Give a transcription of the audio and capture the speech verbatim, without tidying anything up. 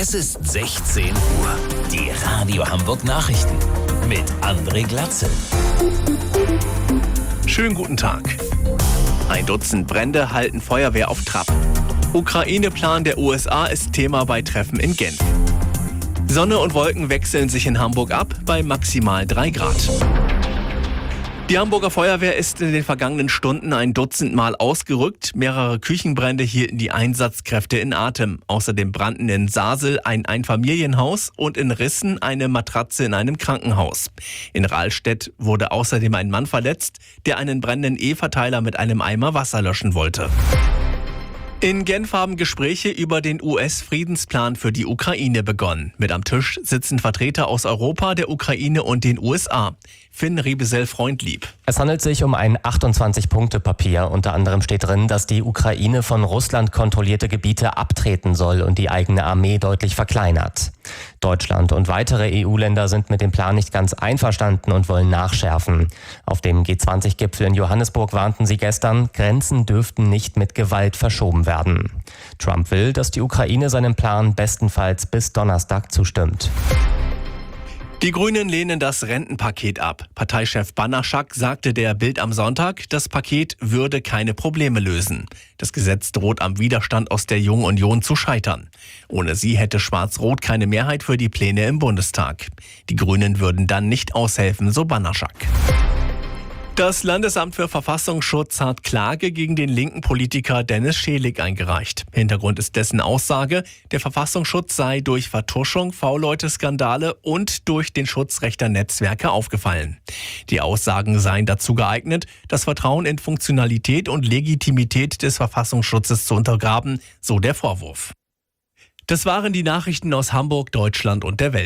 Es ist sechzehn Uhr. Die Radio Hamburg Nachrichten mit André Glatzel. Schönen guten Tag. Ein Dutzend Brände halten Feuerwehr auf Trab. Ukraine-Plan der U S A ist Thema bei Treffen in Genf. Sonne und Wolken wechseln sich in Hamburg ab bei maximal drei Grad. Die Hamburger Feuerwehr ist in den vergangenen Stunden ein Dutzend Mal ausgerückt. Mehrere Küchenbrände hielten die Einsatzkräfte in Atem. Außerdem brannten in Sasel ein Einfamilienhaus und in Rissen eine Matratze in einem Krankenhaus. In Rahlstedt wurde außerdem ein Mann verletzt, der einen brennenden E-Verteiler mit einem Eimer Wasser löschen wollte. In Genf haben Gespräche über den U S-Friedensplan für die Ukraine begonnen. Mit am Tisch sitzen Vertreter aus Europa, der Ukraine und den U S A. Finn Riebesell-Freundlieb. Es handelt sich um ein achtundzwanzig-Punkte-Papier. Unter anderem steht drin, dass die Ukraine von Russland kontrollierte Gebiete abtreten soll und die eigene Armee deutlich verkleinert. Deutschland und weitere E U-Länder sind mit dem Plan nicht ganz einverstanden und wollen nachschärfen. Auf dem G zwanzig Gipfel in Johannesburg warnten sie gestern, Grenzen dürften nicht mit Gewalt verschoben werden. Trump will, dass die Ukraine seinem Plan bestenfalls bis Donnerstag zustimmt. Die Grünen lehnen das Rentenpaket ab. Parteichef Banaschak sagte der Bild am Sonntag, das Paket würde keine Probleme lösen. Das Gesetz droht am Widerstand aus der Jungen Union zu scheitern. Ohne sie hätte Schwarz-Rot keine Mehrheit für die Pläne im Bundestag. Die Grünen würden dann nicht aushelfen, so Banaschak. Das Landesamt für Verfassungsschutz hat Klage gegen den linken Politiker Dennis Schelig eingereicht. Hintergrund ist dessen Aussage, der Verfassungsschutz sei durch Vertuschung, V-Leute-Skandale und durch den Schutz rechter Netzwerke aufgefallen. Die Aussagen seien dazu geeignet, das Vertrauen in Funktionalität und Legitimität des Verfassungsschutzes zu untergraben, so der Vorwurf. Das waren die Nachrichten aus Hamburg, Deutschland und der Welt.